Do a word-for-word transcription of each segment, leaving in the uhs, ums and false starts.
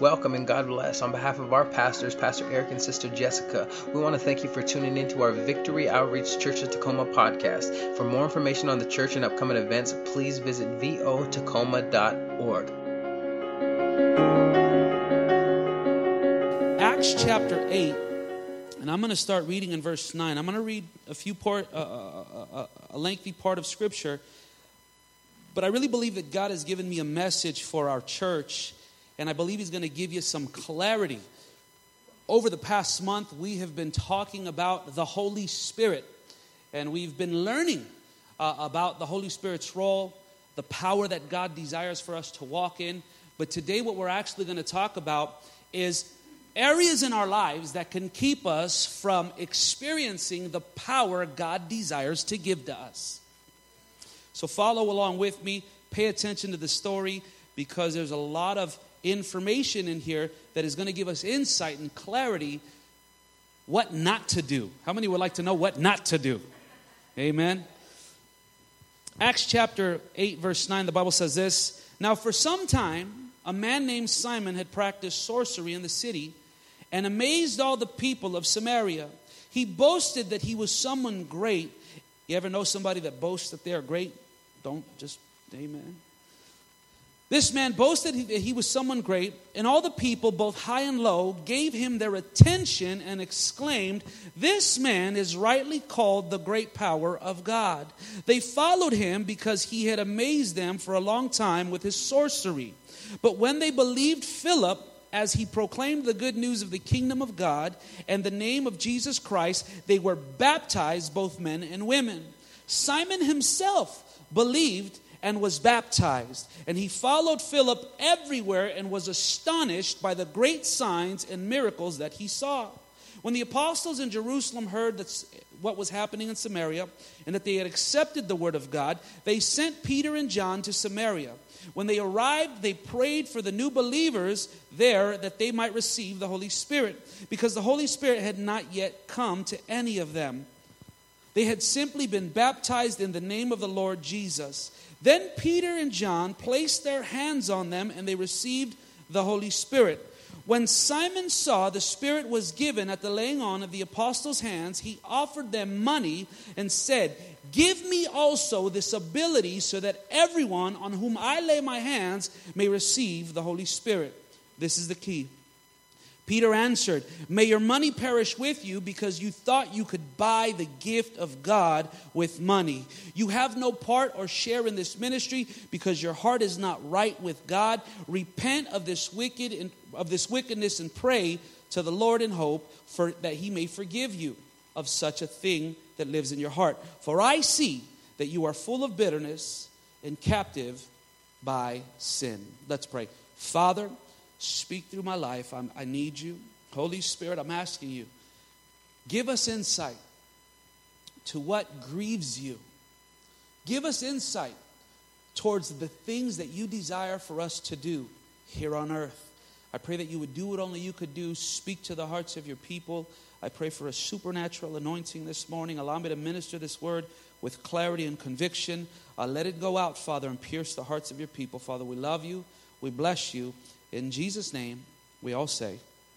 Welcome and God bless. On behalf of our pastors, Pastor Eric and Sister Jessica, we want to thank you for tuning into our Victory Outreach Church of Tacoma podcast. For more information on the church and upcoming events, please visit v o tacoma dot org. Acts chapter eight, and I'm going to start reading in verse nine. I'm going to read a few part, uh, uh, uh, a lengthy part of Scripture, but I really believe that God has given me a message for our church, and I believe He's going to give you some clarity. Over the past month, we have been talking about the Holy Spirit, and we've been learning uh, about the Holy Spirit's role, the power that God desires for us to walk in. But today, what we're actually going to talk about is areas in our lives that can keep us from experiencing the power God desires to give to us. So follow along with me. Pay attention to the story, because there's a lot of information in here that is going to give us insight and clarity what not to do. How many would like to know what not to do? Amen. Acts chapter eight, verse nine, the Bible says this: Now for some time, a man named Simon had practiced sorcery in the city and amazed all the people of Samaria. He boasted that he was someone great. You ever know somebody that boasts that they are great? Don't just, amen. This man boasted that he was someone great, and all the people, both high and low, gave him their attention and exclaimed, "This man is rightly called the great power of God." They followed him because he had amazed them for a long time with his sorcery. But when they believed Philip, as he proclaimed the good news of the kingdom of God and the name of Jesus Christ, they were baptized, both men and women. Simon himself believed and was baptized, and he followed Philip everywhere and was astonished by the great signs and miracles that he saw. When the apostles in Jerusalem heard that what was happening in Samaria and that they had accepted the word of God, they sent Peter and John to Samaria. When they arrived, they prayed for the new believers there that they might receive the Holy Spirit, because the Holy Spirit had not yet come to any of them. They had simply been baptized in the name of the Lord Jesus. Then Peter and John placed their hands on them, and they received the Holy Spirit. When Simon saw the Spirit was given at the laying on of the apostles' hands, he offered them money and said, "Give me also this ability so that everyone on whom I lay my hands may receive the Holy Spirit." This is the key. Peter answered, "May your money perish with you, because you thought you could buy the gift of God with money. You have no part or share in this ministry, because your heart is not right with God. Repent of this wicked and of this wickedness and pray to the Lord in hope for that He may forgive you of such a thing that lives in your heart. For I see that you are full of bitterness and captive by sin." Let's pray. Father, speak through my life. I'm, I need you. Holy Spirit, I'm asking you, give us insight to what grieves you. Give us insight towards the things that you desire for us to do here on earth. I pray that you would do what only you could do. Speak to the hearts of your people. I pray for a supernatural anointing this morning. Allow me to minister this word with clarity and conviction. Uh, let it go out, Father, and pierce the hearts of your people. Father, we love you. We bless you. In Jesus' name, we all say,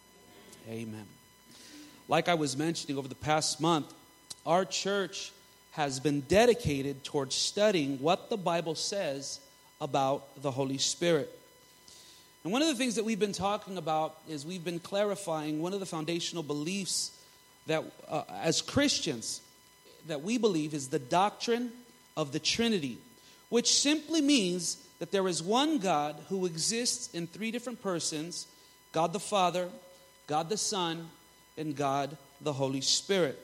amen. Like I was mentioning, over the past month, our church has been dedicated towards studying what the Bible says about the Holy Spirit. And one of the things that we've been talking about is we've been clarifying one of the foundational beliefs that uh, as Christians that we believe is the doctrine of the Trinity, which simply means that there is one God who exists in three different persons: God the Father, God the Son, and God the Holy Spirit.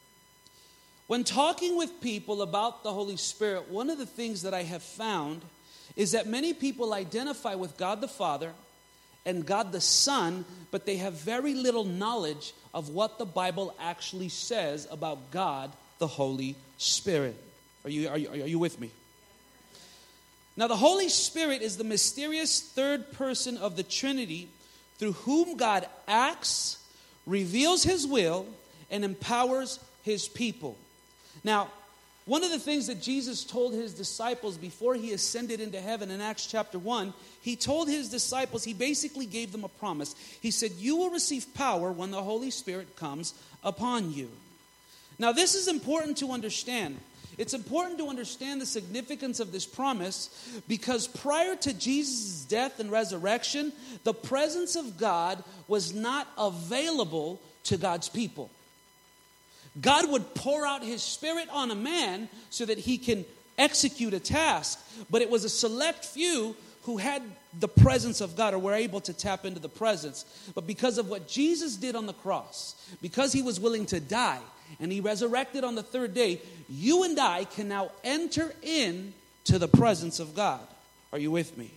When talking with people about the Holy Spirit, one of the things that I have found is that many people identify with God the Father and God the Son, but they have very little knowledge of what the Bible actually says about God the Holy Spirit. Are you, are you, are you with me? Now, the Holy Spirit is the mysterious third person of the Trinity through whom God acts, reveals His will, and empowers His people. Now, One of the things that Jesus told his disciples before he ascended into heaven in Acts chapter one, he told his disciples, he basically gave them a promise. He said, you will receive power when the Holy Spirit comes upon you. Now, this is important to understand. It's important to understand the significance of this promise because prior to Jesus' death and resurrection, the presence of God was not available to God's people. God would pour out his Spirit on a man so that he can execute a task, but it was a select few who had the presence of God or were able to tap into the presence. But because of what Jesus did on the cross, because he was willing to die and he resurrected on the third day, you and I can now enter into the presence of God. Are you with me?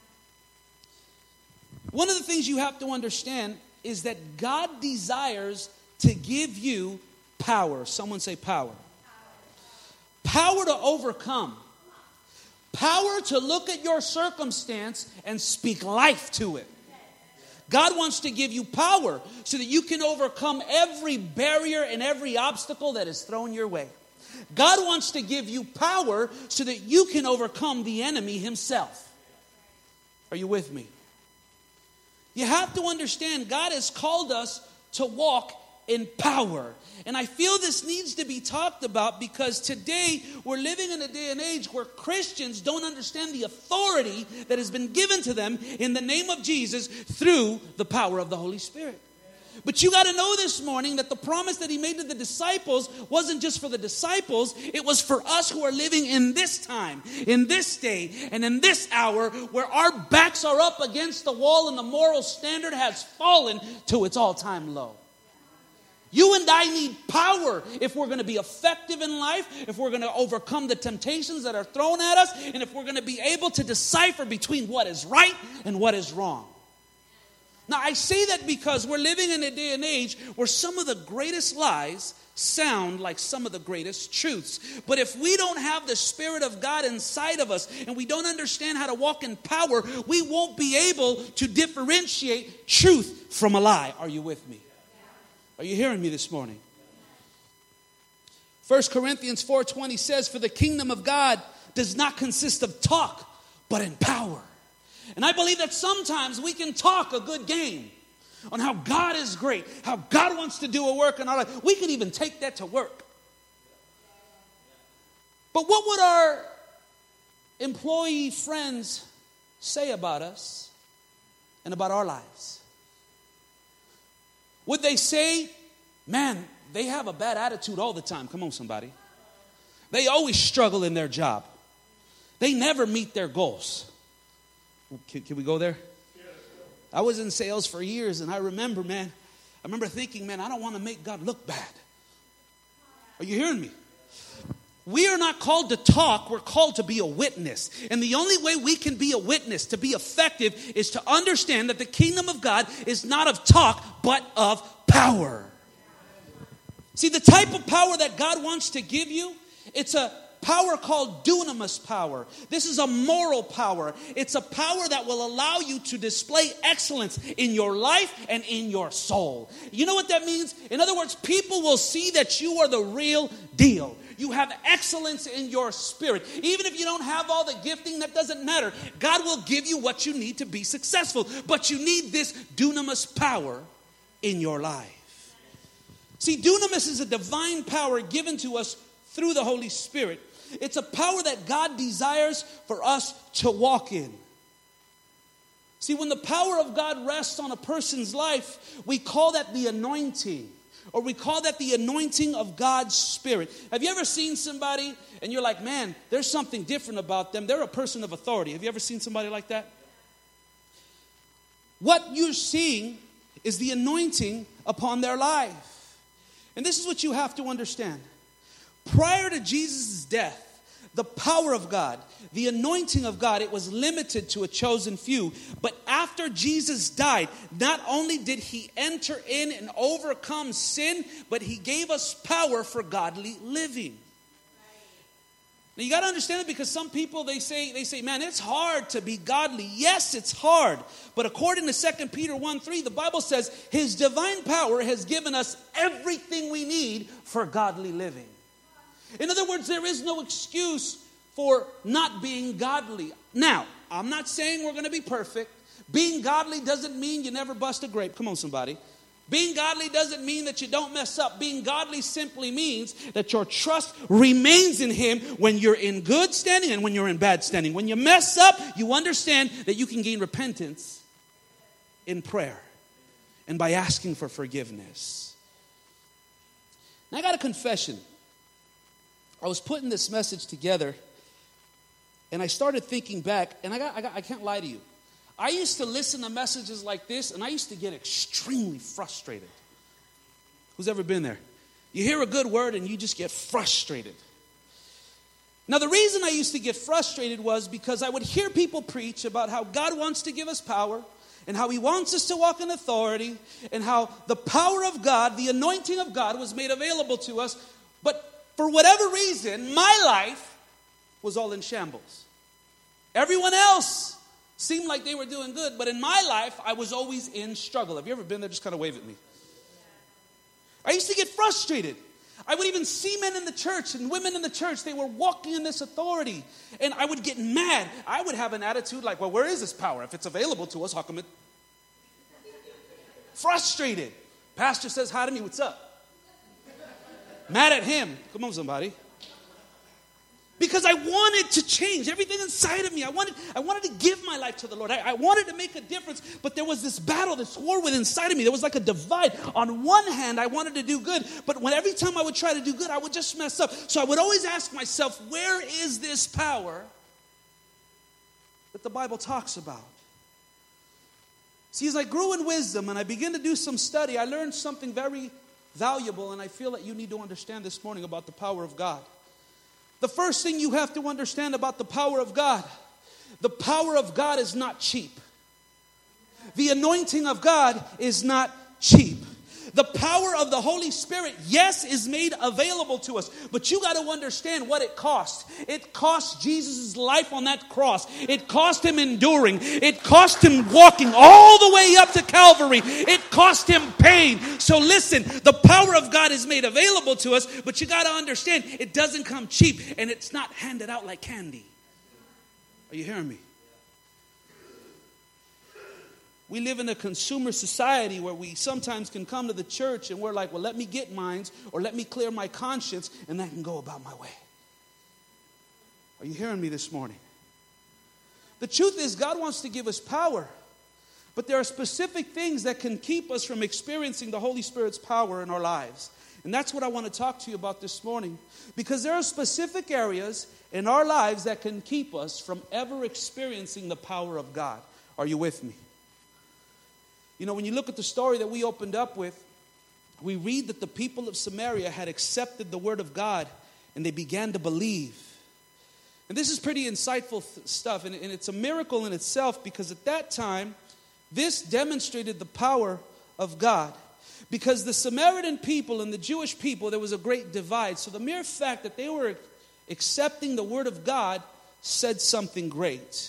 One of the things you have to understand is that God desires to give you power. Someone say power. Power to overcome. Power to look at your circumstance and speak life to it. God wants to give you power so that you can overcome every barrier and every obstacle that is thrown your way. God wants to give you power so that you can overcome the enemy himself. Are you with me? You have to understand God has called us to walk in power. And I feel this needs to be talked about because today we're living in a day and age where Christians don't understand the authority that has been given to them in the name of Jesus through the power of the Holy Spirit. But you got to know this morning that the promise that he made to the disciples wasn't just for the disciples. It was for us who are living in this time, in this day, and in this hour where our backs are up against the wall and the moral standard has fallen to its all-time low. You and I need power if we're going to be effective in life, if we're going to overcome the temptations that are thrown at us, and if we're going to be able to decipher between what is right and what is wrong. Now, I say that because we're living in a day and age where some of the greatest lies sound like some of the greatest truths. But if we don't have the Spirit of God inside of us and we don't understand how to walk in power, we won't be able to differentiate truth from a lie. Are you with me? Are you hearing me this morning? First Corinthians four twenty says, for the kingdom of God does not consist of talk, but in power. And I believe that sometimes we can talk a good game on how God is great, how God wants to do a work in our life. We could even take that to work. But what would our employee friends say about us and about our lives? Would they say, man, they have a bad attitude all the time? Come on, somebody. They always struggle in their job. They never meet their goals. Can, can we go there? I was in sales for years, and I remember, man, I remember thinking, man, I don't want to make God look bad. Are you hearing me? We are not called to talk, we're called to be a witness. And the only way we can be a witness, to be effective, is to understand that the kingdom of God is not of talk, but of power. See, the type of power that God wants to give you, it's a power called dunamis power. This is a moral power. It's a power that will allow you to display excellence in your life and in your soul. You know what that means? In other words, people will see that you are the real deal. You have excellence in your spirit. Even if you don't have all the gifting, that doesn't matter. God will give you what you need to be successful. But you need this dunamis power in your life. See, dunamis is a divine power given to us through the Holy Spirit. It's a power that God desires for us to walk in. See, when the power of God rests on a person's life, we call that the anointing. Or we call that the anointing of God's Spirit. Have you ever seen somebody and you're like, man, there's something different about them. They're a person of authority. Have you ever seen somebody like that? What you're seeing is the anointing upon their life. And this is what you have to understand. Prior to Jesus' death, the power of God, the anointing of God, it was limited to a chosen few. But after Jesus died, not only did he enter in and overcome sin, but he gave us power for godly living. Now you got to understand it, because some people, they say, they say, man, it's hard to be godly. Yes, it's hard. But according to Second Peter one three, the Bible says his divine power has given us everything we need for godly living. In other words, there is no excuse for not being godly. Now, I'm not saying we're going to be perfect. Being godly doesn't mean you never bust a grape. Come on, somebody. Being godly doesn't mean that you don't mess up. Being godly simply means that your trust remains in Him when you're in good standing and when you're in bad standing. When you mess up, you understand that you can gain repentance in prayer and by asking for forgiveness. Now, I got a confession. I was putting this message together, and I started thinking back, and I got, I got, I can't lie to you. I used to listen to messages like this, and I used to get extremely frustrated. Who's ever been there? You hear a good word, and you just get frustrated. Now, the reason I used to get frustrated was because I would hear people preach about how God wants to give us power, and how He wants us to walk in authority, and how the power of God, the anointing of God, was made available to us. But for whatever reason, my life was all in shambles. Everyone else seemed like they were doing good, but in my life, I was always in struggle. Have you ever been there? Just kind of wave at me. I used to get frustrated. I would even see men in the church and women in the church. They were walking in this authority, and I would get mad. I would have an attitude like, well, where is this power? If it's available to us, how come it? Frustrated. Pastor says hi to me. What's up? Mad at him. Come on, somebody. Because I wanted to change everything inside of me. I wanted, I wanted to give my life to the Lord. I, I wanted to make a difference. But there was this battle, this war within inside of me. There was like a divide. On one hand, I wanted to do good. But when every time I would try to do good, I would just mess up. So I would always ask myself, where is this power that the Bible talks about? See, as I grew in wisdom and I began to do some study, I learned something very valuable. And I feel that you need to understand this morning about the power of God. The first thing you have to understand about the power of God, the power of God is not cheap. The anointing of God is not cheap. The power of the Holy Spirit, yes, is made available to us. But you got to understand what it cost. It cost Jesus' life on that cross. It cost Him enduring. It cost Him walking all the way up to Calvary. It cost Him pain. So listen, the power of God is made available to us. But you got to understand, it doesn't come cheap. And it's not handed out like candy. Are you hearing me? We live in a consumer society where we sometimes can come to the church and we're like, well, let me get mine, or let me clear my conscience, and I can go about my way. Are you hearing me this morning? The truth is, God wants to give us power, but there are specific things that can keep us from experiencing the Holy Spirit's power in our lives. And that's what I want to talk to you about this morning, because there are specific areas in our lives that can keep us from ever experiencing the power of God. Are you with me? You know, when you look at the story that we opened up with, we read that the people of Samaria had accepted the word of God and they began to believe. And this is pretty insightful th- stuff, and, and it's a miracle in itself, because at that time, this demonstrated the power of God. Because the Samaritan people and the Jewish people, there was a great divide. So the mere fact that they were accepting the word of God said something great.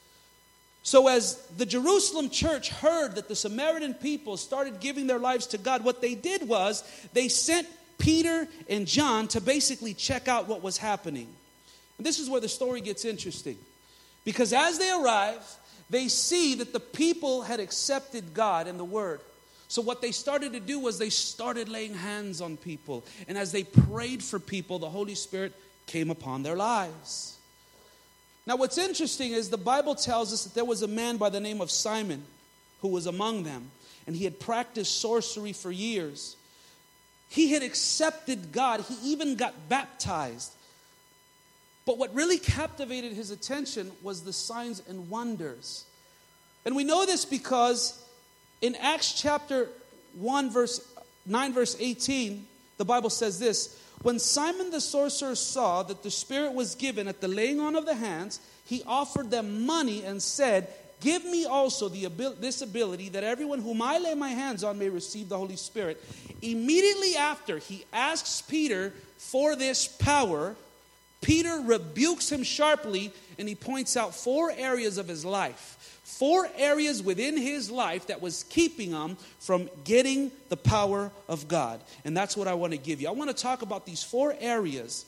So as the Jerusalem church heard that the Samaritan people started giving their lives to God, what they did was they sent Peter and John to basically check out what was happening. And this is where the story gets interesting. Because as they arrive, they see that the people had accepted God and the word. So what they started to do was they started laying hands on people. And as they prayed for people, the Holy Spirit came upon their lives. Now, what's interesting is the Bible tells us that there was a man by the name of Simon who was among them, and he had practiced sorcery for years. He had accepted God. He even got baptized. But what really captivated his attention was the signs and wonders. And we know this because in Acts chapter one, verse nine, verse eighteen, the Bible says this: when Simon the sorcerer saw that the Spirit was given at the laying on of the hands, he offered them money and said, give me also the abil- this ability that everyone whom I lay my hands on may receive the Holy Spirit. Immediately after he asks Peter for this power, Peter rebukes him sharply, and he points out four areas of his life. Four areas within his life that was keeping him from getting the power of God. And that's what I want to give you. I want to talk about these four areas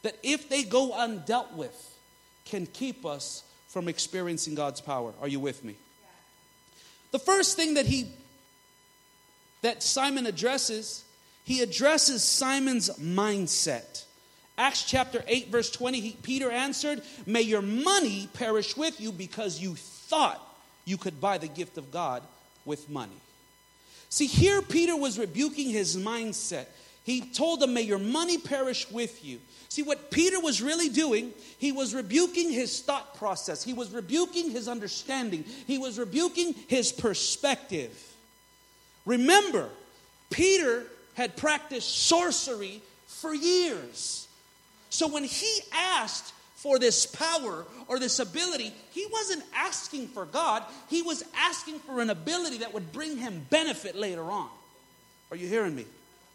that if they go undealt with, can keep us from experiencing God's power. Are you with me? Yeah. The first thing that he, that Simon addresses, he addresses Simon's mindset. Acts chapter eight verse twenty, he, Peter answered, "May your money perish with you because you thought you could buy the gift of God with money." See, here Peter was rebuking his mindset. He told him, "May your money perish with you." See, what Peter was really doing, he was rebuking his thought process. He was rebuking his understanding. He was rebuking his perspective. Remember, Peter had practiced sorcery for years. So when he asked for this power or this ability, he wasn't asking for God. He was asking for an ability that would bring him benefit later on. Are you hearing me?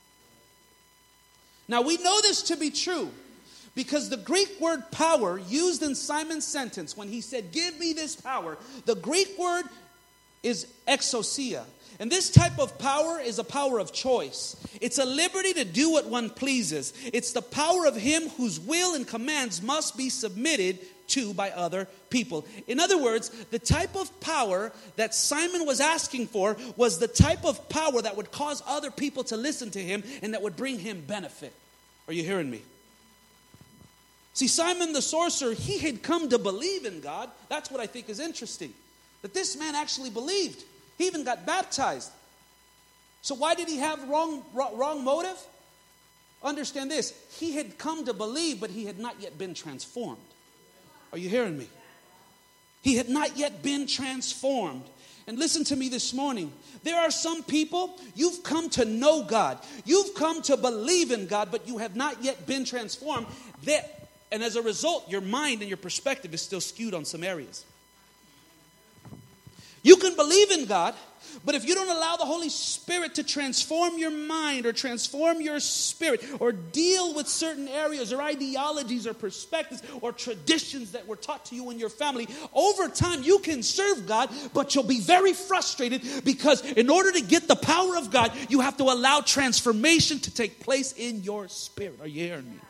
Now we know this to be true because the Greek word power used in Simon's sentence when he said, "Give me this power," the Greek word is exousia. And this type of power is a power of choice. It's a liberty to do what one pleases. It's the power of him whose will and commands must be submitted to by other people. In other words, the type of power that Simon was asking for was the type of power that would cause other people to listen to him and that would bring him benefit. Are you hearing me? See, Simon the sorcerer, he had come to believe in God. That's what I think is interesting. That this man actually believed. He even got baptized. So why did he have wrong, wrong, wrong motive? Understand this. He had come to believe, but he had not yet been transformed. Are you hearing me? He had not yet been transformed. And listen to me this morning. There are some people, you've come to know God. You've come to believe in God, but you have not yet been transformed. That, and as a result, your mind and your perspective is still skewed on some areas. You can believe in God, but if you don't allow the Holy Spirit to transform your mind or transform your spirit or deal with certain areas or ideologies or perspectives or traditions that were taught to you in your family, over time you can serve God, but you'll be very frustrated because in order to get the power of God, you have to allow transformation to take place in your spirit. Are you hearing me?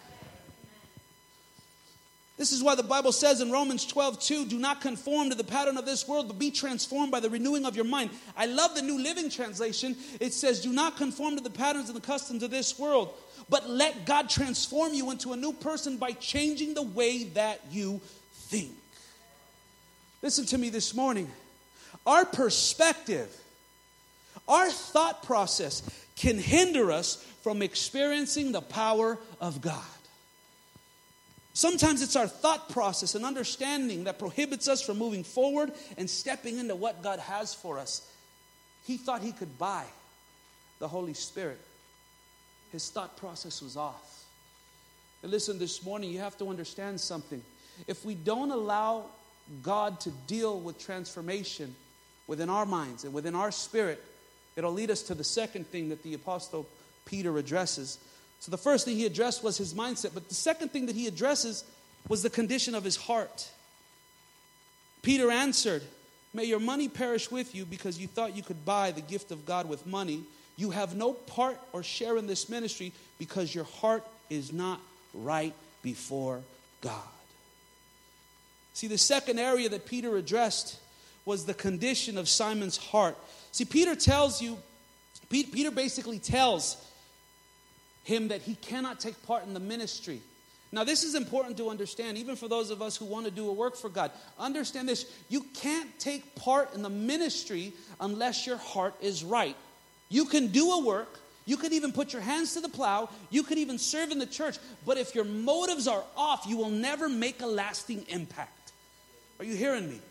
This is why the Bible says in Romans twelve two, "Do not conform to the pattern of this world, but be transformed by the renewing of your mind." I love the New Living Translation. It says, "Do not conform to the patterns and the customs of this world, but let God transform you into a new person by changing the way that you think." Listen to me this morning. Our perspective, our thought process can hinder us from experiencing the power of God. Sometimes it's our thought process and understanding that prohibits us from moving forward and stepping into what God has for us. He thought he could buy the Holy Spirit. His thought process was off. And listen, this morning you have to understand something. If we don't allow God to deal with transformation within our minds and within our spirit, it'll lead us to the second thing that the Apostle Peter addresses. So the first thing he addressed was his mindset. But the second thing that he addresses was the condition of his heart. Peter answered, "May your money perish with you because you thought you could buy the gift of God with money. You have no part or share in this ministry because your heart is not right before God." See, the second area that Peter addressed was the condition of Simon's heart. See, Peter tells you, Peter basically tells him that he cannot take part in the ministry. Now, this is important to understand, even for those of us who want to do a work for God. Understand this. You can't take part in the ministry unless your heart is right. You can do a work. You could even put your hands to the plow. You could even serve in the church. But if your motives are off, you will never make a lasting impact. Are you hearing me?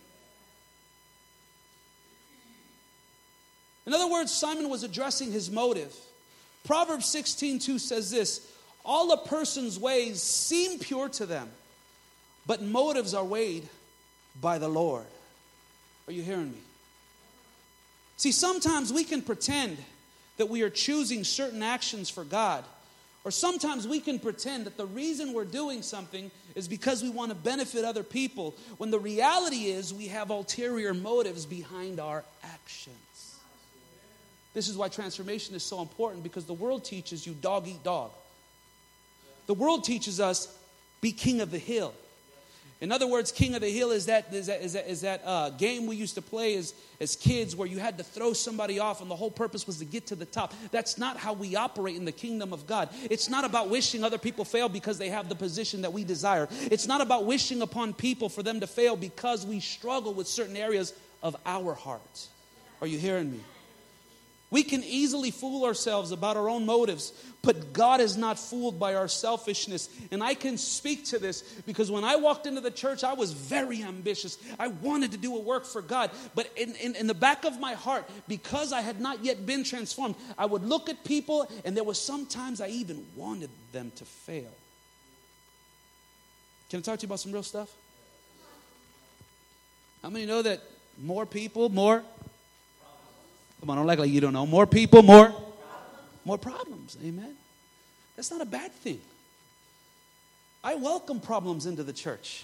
In other words, Simon was addressing his motive. Proverbs sixteen two says this, "All a person's ways seem pure to them, but motives are weighed by the Lord." Are you hearing me? See, sometimes we can pretend that we are choosing certain actions for God. Or sometimes we can pretend that the reason we're doing something is because we want to benefit other people, when the reality is we have ulterior motives behind our actions. This is why transformation is so important, because the world teaches you dog eat dog. The world teaches us Be king of the hill. In other words, king of the hill is that is that, is that, is that uh, game we used to play as, as kids where you had to throw somebody off and the whole purpose was to get to the top. That's not how we operate in the kingdom of God. It's not about wishing other people fail because they have the position that we desire. It's not about wishing upon people for them to fail because we struggle with certain areas of our heart. Are you hearing me? We can easily fool ourselves about our own motives, but God is not fooled by our selfishness. And I can speak to this because when I walked into the church, I was very ambitious. I wanted to do a work for God. But in, in, in the back of my heart, because I had not yet been transformed, I would look at people and there was sometimes I even wanted them to fail. Can I talk to you about some real stuff? How many know that more people, more... Come on, don't act like you don't know. More people, more, more problems. Amen. That's not a bad thing. I welcome problems into the church.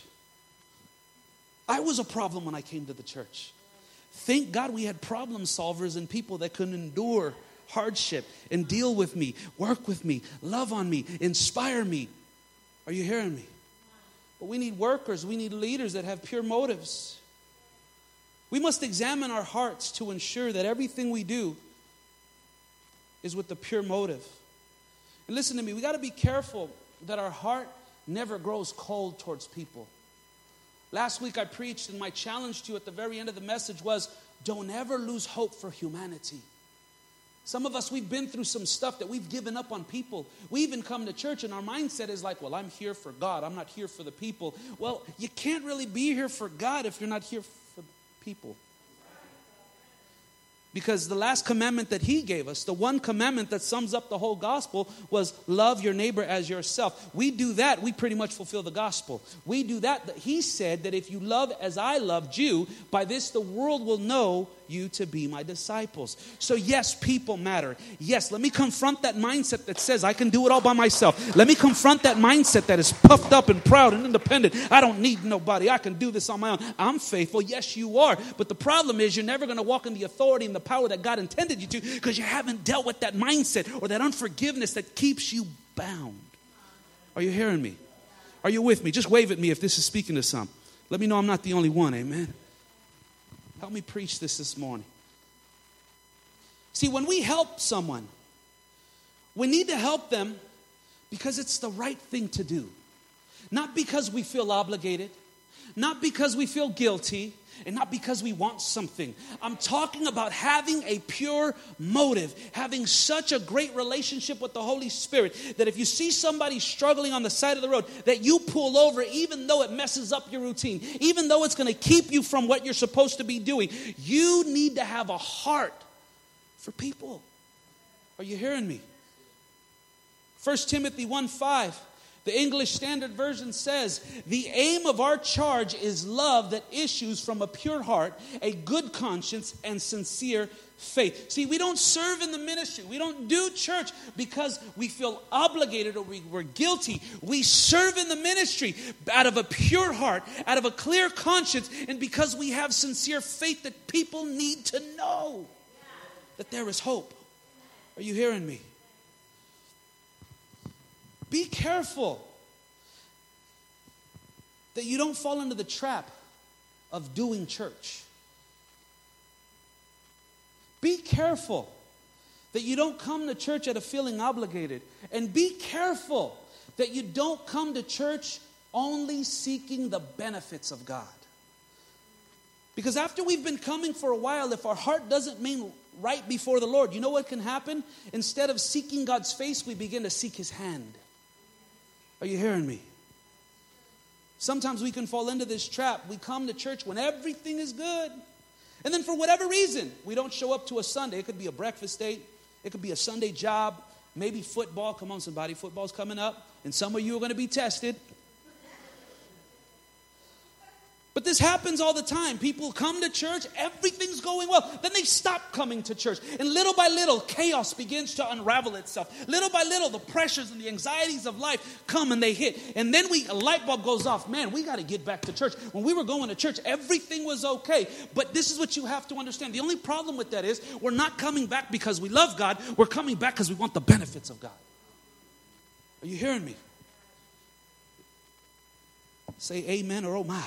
I was a problem when I came to the church. Thank God we had problem solvers and people that could endure hardship and deal with me, work with me, love on me, inspire me. Are you hearing me? But we need workers. We need leaders that have pure motives. We must examine our hearts to ensure that everything we do is with the pure motive. And listen to me, we got to be careful that our heart never grows cold towards people. Last week I preached, and my challenge to you at the very end of the message was, don't ever lose hope for humanity. Some of us, we've been through some stuff that we've given up on people. We even come to church and our mindset is like, well, I'm here for God. I'm not here for the people. Well, you can't really be here for God if you're not here for people. Because the last commandment that he gave us, the one commandment that sums up the whole gospel, was love your neighbor as yourself. We do that, we pretty much fulfill the gospel. We do that. He said that if you love as I loved you, by this the world will know you to be my disciples. So yes, people matter. Yes, let me confront that mindset that says I can do it all by myself. Let me confront that mindset that is puffed up and proud and independent. I don't need nobody. I can do this on my own. I'm faithful. Yes, you are. But the problem is you're never going to walk in the authority and the power that God intended you to because you haven't dealt with that mindset or that unforgiveness that keeps you bound. Are you hearing me? Are you with me? Just wave at me if this is speaking to some. Let me know I'm not the only one. Amen. Help me preach this this morning. See, when we help someone, we need to help them because it's the right thing to do. Not because we feel obligated, not because we feel guilty, and not because we want something. I'm talking about having a pure motive, having such a great relationship with the Holy Spirit that if you see somebody struggling on the side of the road, that you pull over even though it messes up your routine, even though it's going to keep you from what you're supposed to be doing. You need to have a heart for people. Are you hearing me? First Timothy one five. The English Standard Version says, the aim of our charge is love that issues from a pure heart, a good conscience, and sincere faith. See, we don't serve in the ministry. We don't do church because we feel obligated or we, we're guilty. We serve in the ministry out of a pure heart, out of a clear conscience, and because we have sincere faith that people need to know that there is hope. Are you hearing me? Be careful that you don't fall into the trap of doing church. Be careful that you don't come to church out of feeling obligated. And be careful that you don't come to church only seeking the benefits of God. Because after we've been coming for a while, if our heart doesn't mean right before the Lord, you know what can happen? Instead of seeking God's face, we begin to seek His hand. Are you hearing me? Sometimes we can fall into this trap. We come to church when everything is good. And then for whatever reason, we don't show up to a Sunday. It could be a breakfast date. It could be a Sunday job. Maybe football. Come on, somebody. Football's coming up. And some of you are going to be tested. But this happens all the time. People come to church, everything's going well. Then they stop coming to church. And little by little, chaos begins to unravel itself. Little by little, the pressures and the anxieties of life come and they hit. And then we a light bulb goes off. Man, we got to get back to church. When we were going to church, everything was okay. But this is what you have to understand. The only problem with that is we're not coming back because we love God. We're coming back because we want the benefits of God. Are you hearing me? Say amen or oh my.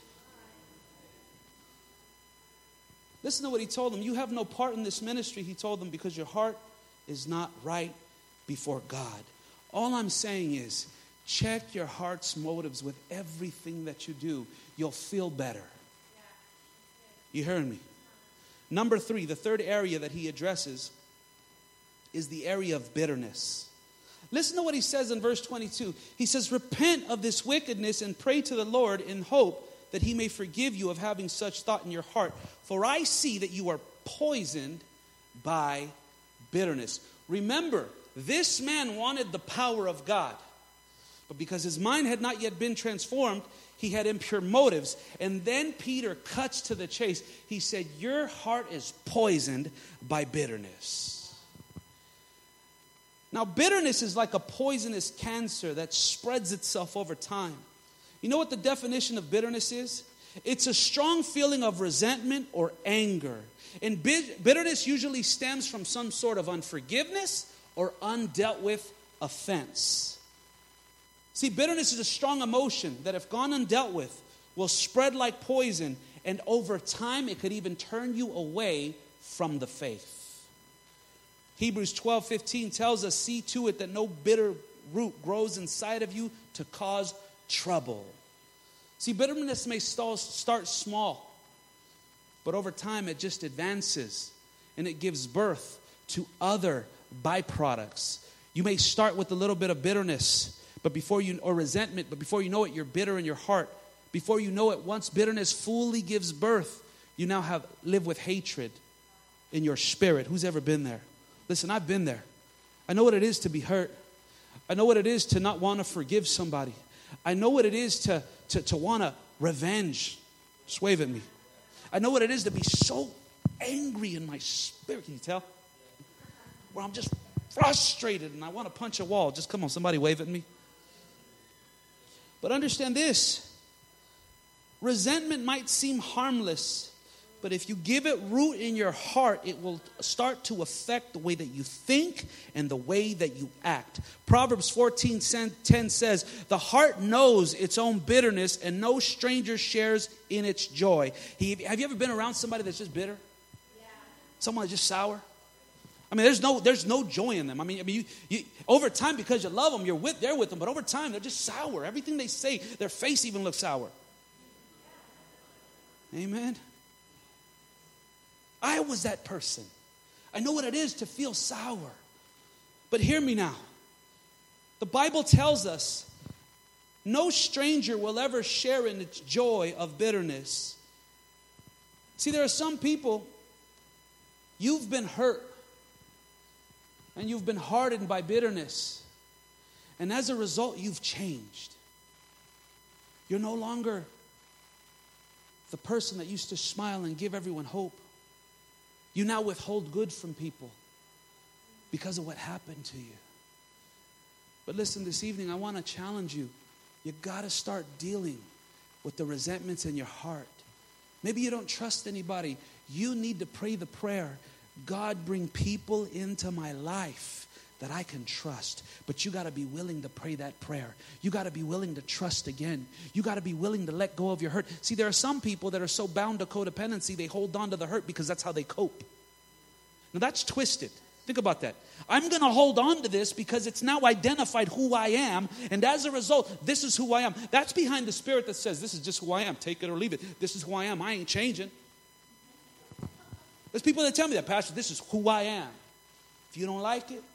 Listen to what he told them. You have no part in this ministry, he told them, because your heart is not right before God. All I'm saying is, check your heart's motives with everything that you do. You'll feel better. You heard me? Number three, the third area that he addresses is the area of bitterness. Listen to what he says in verse twenty-two. He says, repent of this wickedness and pray to the Lord in hope that he may forgive you of having such thought in your heart. For I see that you are poisoned by bitterness. Remember, this man wanted the power of God. But because his mind had not yet been transformed, he had impure motives. And then Peter cuts to the chase. He said, your heart is poisoned by bitterness. Now, bitterness is like a poisonous cancer that spreads itself over time. You know what the definition of bitterness is? It's a strong feeling of resentment or anger. And bitterness usually stems from some sort of unforgiveness or undealt with offense. See, bitterness is a strong emotion that, if gone undealt with, will spread like poison, and over time it could even turn you away from the faith. Hebrews twelve fifteen tells us, see to it that no bitter root grows inside of you to cause trouble. See, bitterness may start small, but over time it just advances and it gives birth to other byproducts. You may start with a little bit of bitterness, but before you, or resentment, but before you know it, you're bitter in your heart. Before you know it, once bitterness fully gives birth, you now have live with hatred in your spirit. Who's ever been there? Listen, I've been there. I know what it is to be hurt. I know what it is to not want to forgive somebody. I know what it is to, to, to want to revenge. Just wave at me. I know what it is to be so angry in my spirit. Can you tell? Where I'm just frustrated and I want to punch a wall. Just come on, somebody wave at me. But understand this. Resentment might seem harmless, but if you give it root in your heart, it will start to affect the way that you think and the way that you act. Proverbs fourteen ten says, the heart knows its own bitterness and no stranger shares in its joy. He, have you ever been around somebody that's just bitter? Yeah. Someone that's just sour? I mean, there's no there's no joy in them. I mean, I mean, you, you over time, because you love them, you're with there with them. But over time, they're just sour. Everything they say, their face even looks sour. Amen. I was that person. I know what it is to feel sour. But hear me now. The Bible tells us no stranger will ever share in its joy of bitterness. See, there are some people, you've been hurt and you've been hardened by bitterness. And as a result, you've changed. You're no longer the person that used to smile and give everyone hope. You now withhold good from people because of what happened to you. But listen, this evening, I want to challenge you. You got to start dealing with the resentments in your heart. Maybe you don't trust anybody. You need to pray the prayer, God, bring people into my life that I can trust. But you got to be willing to pray that prayer. You got to be willing to trust again. You got to be willing to let go of your hurt. See, there are some people that are so bound to codependency, they hold on to the hurt because that's how they cope. Now that's twisted. Think about that. I'm going to hold on to this because it's now identified who I am. And as a result, this is who I am. That's behind the spirit that says, this is just who I am. Take it or leave it. This is who I am. I ain't changing. There's people that tell me that, Pastor, this is who I am. If you don't like it,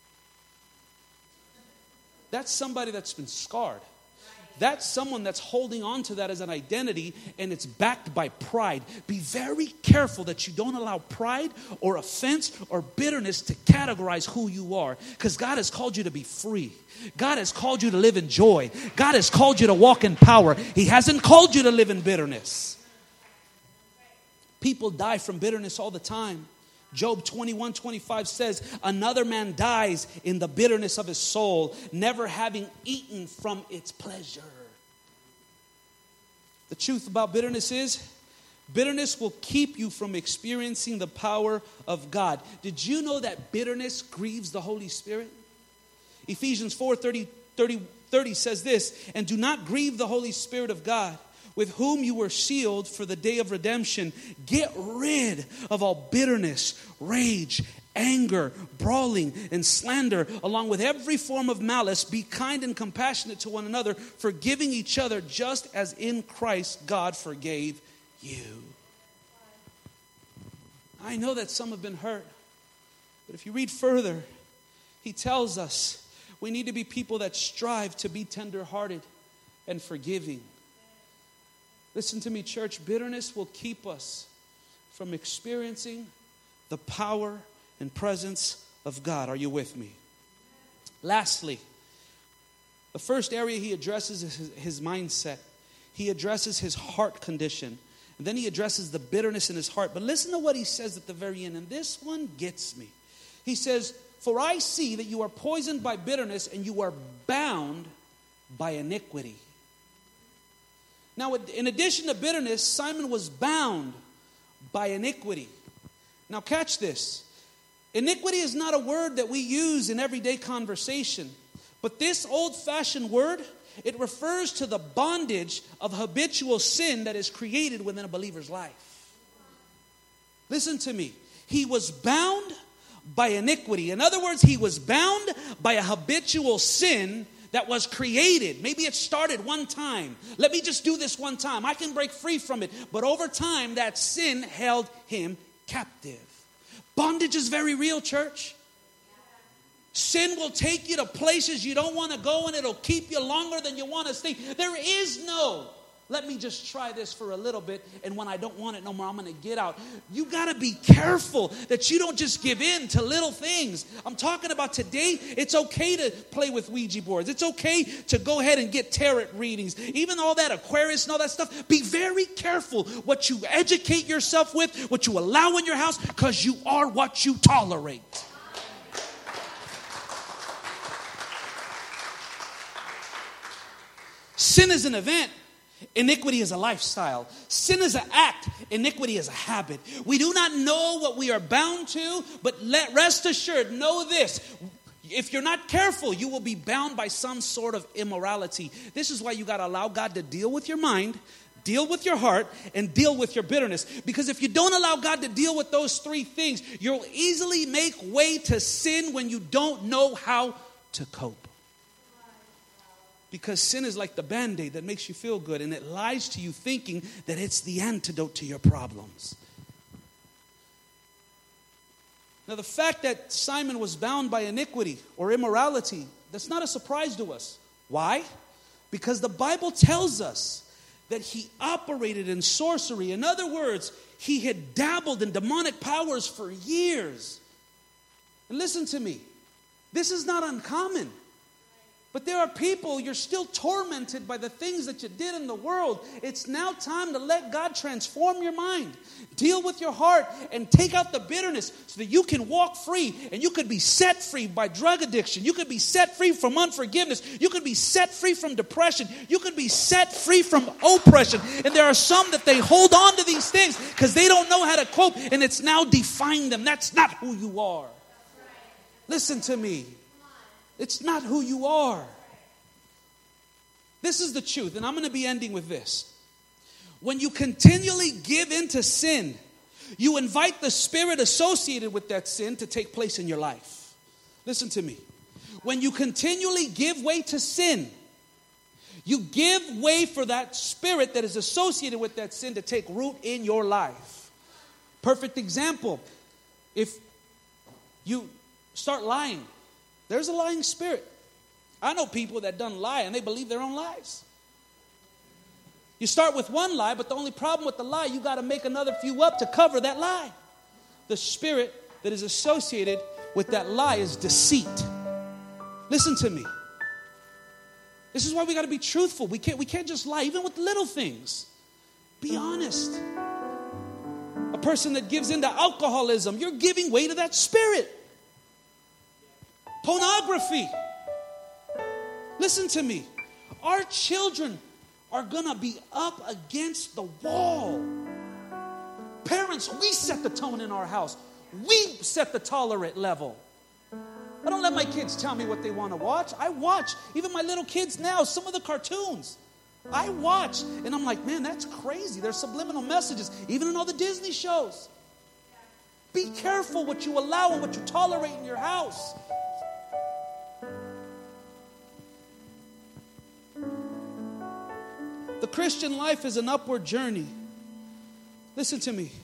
that's somebody that's been scarred. That's someone that's holding on to that as an identity, and it's backed by pride. Be very careful that you don't allow pride or offense or bitterness to categorize who you are, because God has called you to be free. God has called you to live in joy. God has called you to walk in power. He hasn't called you to live in bitterness. People die from bitterness all the time. Job twenty-one twenty-five says, another man dies in the bitterness of his soul, never having eaten from its pleasure. The truth about bitterness is, bitterness will keep you from experiencing the power of God. Did you know that bitterness grieves the Holy Spirit? Ephesians four thirty, thirty, thirty says this, and do not grieve the Holy Spirit of God, with whom you were sealed for the day of redemption. Get rid of all bitterness, rage, anger, brawling, and slander, along with every form of malice. Be kind and compassionate to one another, forgiving each other, just as in Christ God forgave you. I know that some have been hurt, but if you read further, he tells us we need to be people that strive to be tender-hearted and forgiving. Listen to me, church. Bitterness will keep us from experiencing the power and presence of God. Are you with me? Lastly, the first area he addresses is his, his mindset. He addresses his heart condition. And then he addresses the bitterness in his heart. But listen to what he says at the very end. And this one gets me. He says, for I see that you are poisoned by bitterness and you are bound by iniquity. Now, in addition to bitterness, Simon was bound by iniquity. Now, catch this. Iniquity is not a word that we use in everyday conversation. But this old-fashioned word, it refers to the bondage of habitual sin that is created within a believer's life. Listen to me. He was bound by iniquity. In other words, he was bound by a habitual sin that was created. Maybe it started one time. Let me just do this one time. I can break free from it. But over time, that sin held him captive. Bondage is very real, church. Sin will take you to places you don't want to go, and it'll keep you longer than you want to stay. There is no, let me just try this for a little bit, and when I don't want it no more, I'm going to get out. You got to be careful that you don't just give in to little things. I'm talking about today, it's okay to play with Ouija boards. It's okay to go ahead and get tarot readings. Even all that Aquarius and all that stuff. Be very careful what you educate yourself with, what you allow in your house, because you are what you tolerate. Sin is an event. Iniquity is a lifestyle. Sin is an act. Iniquity is a habit. We do not know what we are bound to, but let rest assured, know this. If you're not careful, you will be bound by some sort of immorality. This is why you got to allow God to deal with your mind, deal with your heart, and deal with your bitterness. Because if you don't allow God to deal with those three things, you'll easily make way to sin when you don't know how to cope. Because sin is like the Band-Aid that makes you feel good, and it lies to you thinking that it's the antidote to your problems. Now, the fact that Simon was bound by iniquity or immorality, that's not a surprise to us. Why? Because the Bible tells us that he operated in sorcery. In other words, he had dabbled in demonic powers for years. And listen to me, this is not uncommon. But there are people, you're still tormented by the things that you did in the world. It's now time to let God transform your mind. Deal with your heart and take out the bitterness so that you can walk free. And you could be set free by drug addiction. You could be set free from unforgiveness. You could be set free from depression. You could be set free from oppression. And there are some that they hold on to these things because they don't know how to cope. And it's now defined them. That's not who you are. Listen to me. It's not who you are. This is the truth, and I'm going to be ending with this. When you continually give in to sin, you invite the spirit associated with that sin to take place in your life. Listen to me. When you continually give way to sin, you give way for that spirit that is associated with that sin to take root in your life. Perfect example. If you start lying, there's a lying spirit. I know people that done lie and they believe their own lies. You start with one lie, but the only problem with the lie, you got to make another few up to cover that lie. The spirit that is associated with that lie is deceit. Listen to me. This is why we got to be truthful. We can't, we can't just lie, even with little things. Be honest. A person that gives into alcoholism, you're giving way to that spirit. Pornography. Listen to me. Our children are going to be up against the wall. Parents, we set the tone in our house. We set the tolerant level. A I don't let my kids tell me what they want to watch. I watch. Even my little kids now, some of the cartoons, I watch. And I'm like, man, that's crazy. There's subliminal messages, even in all the Disney shows. Be careful what you allow and what you tolerate in your house. The Christian life is an upward journey. Listen to me.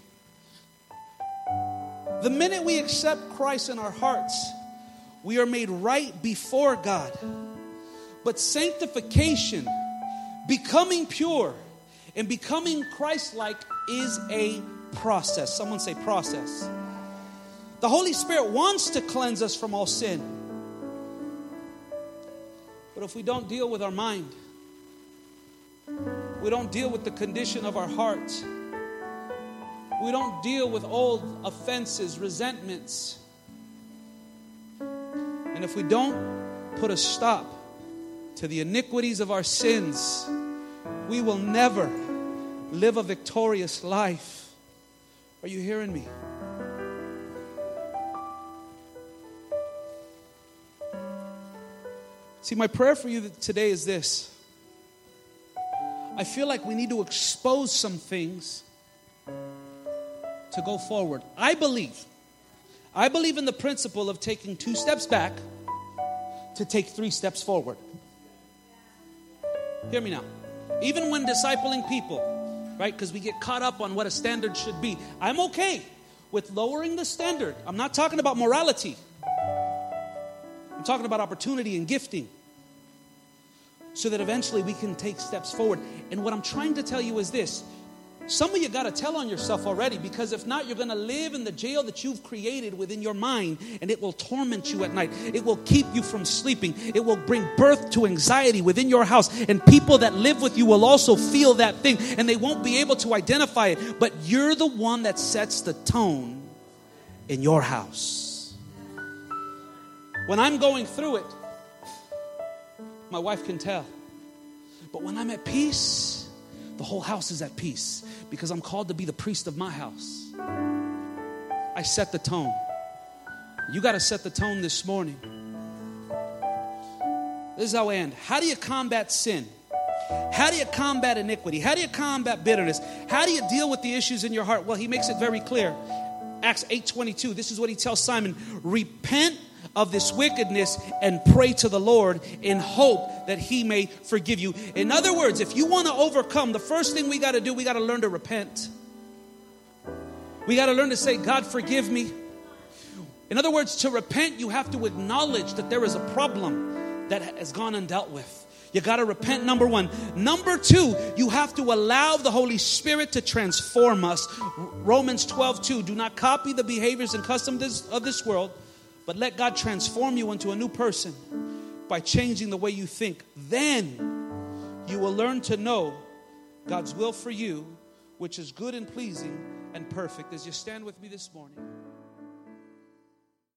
The minute we accept Christ in our hearts, we are made right before God. But sanctification, becoming pure, and becoming Christ-like is a process. Someone say process. The Holy Spirit wants to cleanse us from all sin. But if we don't deal with our mind, we don't deal with the condition of our heart, we don't deal with old offenses, resentments, and if we don't put a stop to the iniquities of our sins, we will never live a victorious life. Are you hearing me? See, my prayer for you today is this. I feel like we need to expose some things to go forward. I believe, I believe in the principle of taking two steps back to take three steps forward. Hear me now. Even when discipling people, right? Because we get caught up on what a standard should be. I'm okay with lowering the standard. I'm not talking about morality. I'm talking about opportunity and gifting, so that eventually we can take steps forward. And what I'm trying to tell you is this. Some of you got to tell on yourself already, because if not, you're going to live in the jail that you've created within your mind, and it will torment you at night. It will keep you from sleeping. It will bring birth to anxiety within your house, and people that live with you will also feel that thing, and they won't be able to identify it. But you're the one that sets the tone in your house. When I'm going through it, my wife can tell. But when I'm at peace, the whole house is at peace, because I'm called to be the priest of my house. I set the tone. You got to set the tone this morning. This is how I end. How do you combat sin? How do you combat iniquity? How do you combat bitterness? How do you deal with the issues in your heart? Well, he makes it very clear. Acts eight twenty-two. This is what he tells Simon. Repent of this wickedness and pray to the Lord in hope that he may forgive you. In other words, if you want to overcome, the first thing we got to do, we got to learn to repent. We got to learn to say, God, forgive me. In other words, to repent, you have to acknowledge that there is a problem that has gone undealt with. You got to repent, number one. Number two, you have to allow the Holy Spirit to transform us. Romans twelve two, do not copy the behaviors and customs of this world, but let God transform you into a new person by changing the way you think. Then you will learn to know God's will for you, which is good and pleasing and perfect. As you stand with me this morning.